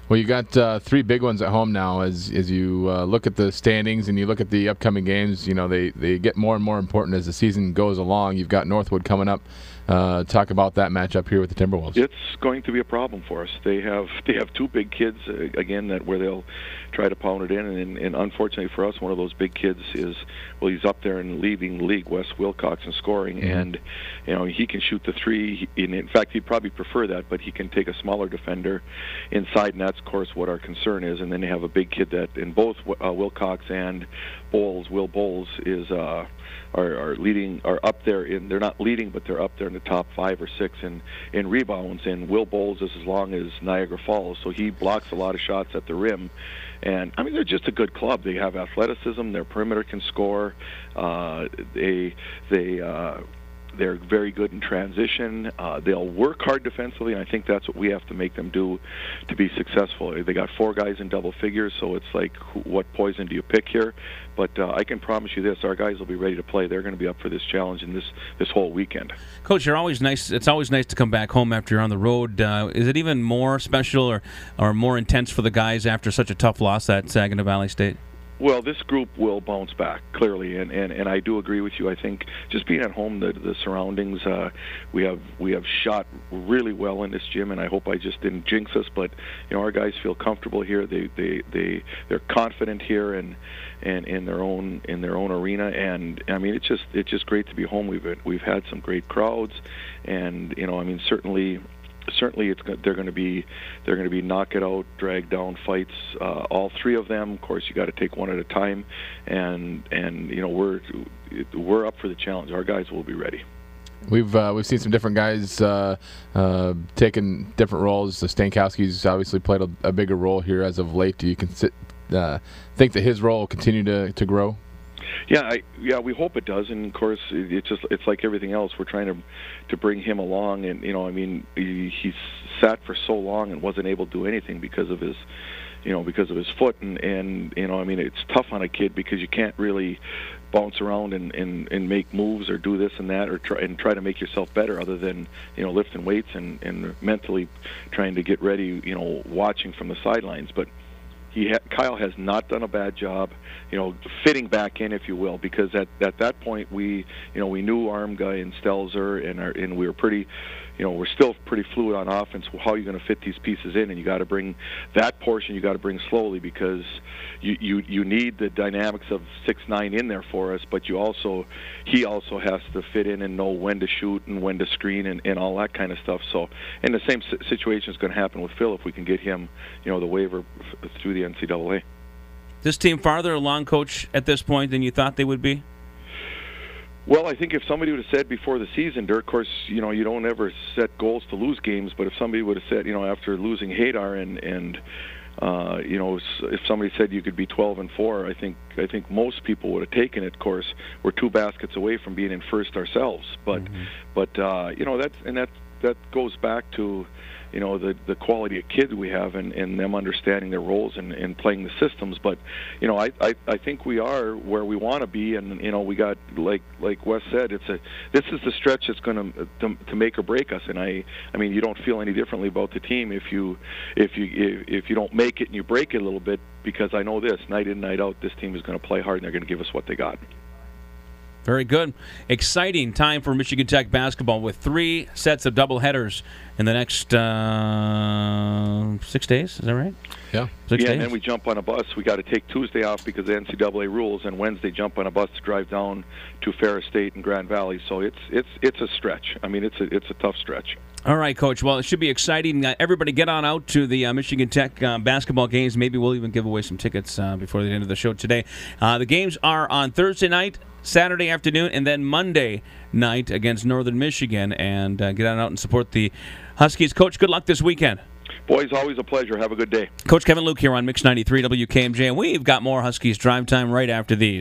Well, you got 3 big ones at home now. As you look at the standings and you look at the upcoming games, they get more and more important as the season goes along. You've got Northwood coming up. Talk about that matchup here with the Timberwolves. It's going to be a problem for us. They have 2 big kids again where they'll try to pound it in, and unfortunately for us, one of those big kids he's up there and leading the league, Wes Wilcox, in scoring, and he can shoot the 3. In fact, he'd probably prefer that, but he can take a smaller defender inside, and that's of course what our concern is. And then they have a big kid that in both Wilcox and Will Bowles are leading, are up there they're not leading, but they're up there in the top 5 or 6 in rebounds. And Will Bowles is as long as Niagara Falls, so he blocks a lot of shots at the rim. And I mean, they're just a good club. They have athleticism. Their perimeter can score. They're very good in transition. They'll work hard defensively, and I think that's what we have to make them do to be successful. They got 4 guys in double figures, so it's like, what poison do you pick here? But I can promise you this: our guys will be ready to play. They're going to be up for this challenge in this whole weekend. Coach, you're always nice. It's always nice to come back home after you're on the road. Is it even more special or more intense for the guys after such a tough loss at Saginaw Valley State? Well, this group will bounce back, clearly, and I do agree with you. I think just being at home, the surroundings, we have shot really well in this gym, and I hope I just didn't jinx us, but our guys feel comfortable here. They're confident here and in their own arena, and I mean it's just great to be home. We've had some great crowds, and certainly they're going to be knock it out, drag down fights, all 3 of them. Of course, you got to take one at a time, and we're up for the challenge. Our guys will be ready. We've seen some different guys taking different roles. Stankowski's obviously played a bigger role here as of late. Do you think that his role will continue to grow? Yeah, we hope it does, and of course, it's like everything else. We're trying to bring him along, and he's sat for so long and wasn't able to do anything because of his foot, and it's tough on a kid because you can't really bounce around and make moves or do this and that or try to make yourself better other than lifting weights and mentally trying to get ready, watching from the sidelines, but. Kyle has not done a bad job, fitting back in, if you will, because at that point we knew Armguy and Stelzer and we were pretty, we're still pretty fluid on offense. How are you going to fit these pieces in? And you got to bring that portion. You got to bring slowly because you need the dynamics of 6'9" in there for us. But he also has to fit in and know when to shoot and when to screen and all that kind of stuff. So, and the same situation is going to happen with Phil if we can get him, the waiver through the NCAA. This team farther along, Coach, at this point than you thought they would be? Well, I think if somebody would have said before the season, Dirk, of course, you don't ever set goals to lose games, but if somebody would have said, after losing Hadar and if somebody said you could be 12-4, I think most people would have taken it. Of course, we're 2 baskets away from being in first ourselves, but that goes back to the quality of kids we have and them understanding their roles and playing the systems. But I think we are where we want to be, and we got like Wes said, this is the stretch that's going to make or break us. And I mean you don't feel any differently about the team if you don't make it and you break it a little bit, because I know this night in night out this team is going to play hard and they're going to give us what they got. Very good. Exciting time for Michigan Tech basketball with 3 sets of doubleheaders in the next 6 days. Is that right? Yeah. 6 days? And then we jump on a bus. We got to take Tuesday off because of the NCAA rules, and Wednesday jump on a bus to drive down to Ferris State and Grand Valley. So it's a stretch. I mean, it's a tough stretch. All right, Coach. Well, it should be exciting. Everybody get on out to the Michigan Tech basketball games. Maybe we'll even give away some tickets before the end of the show today. The games are on Thursday night, Saturday afternoon, and then Monday night against Northern Michigan. And get on out and support the Huskies. Coach, good luck this weekend. Boys, always a pleasure. Have a good day. Coach Kevin Luke here on Mix 93 WKMJ, and we've got more Huskies Drive Time right after these.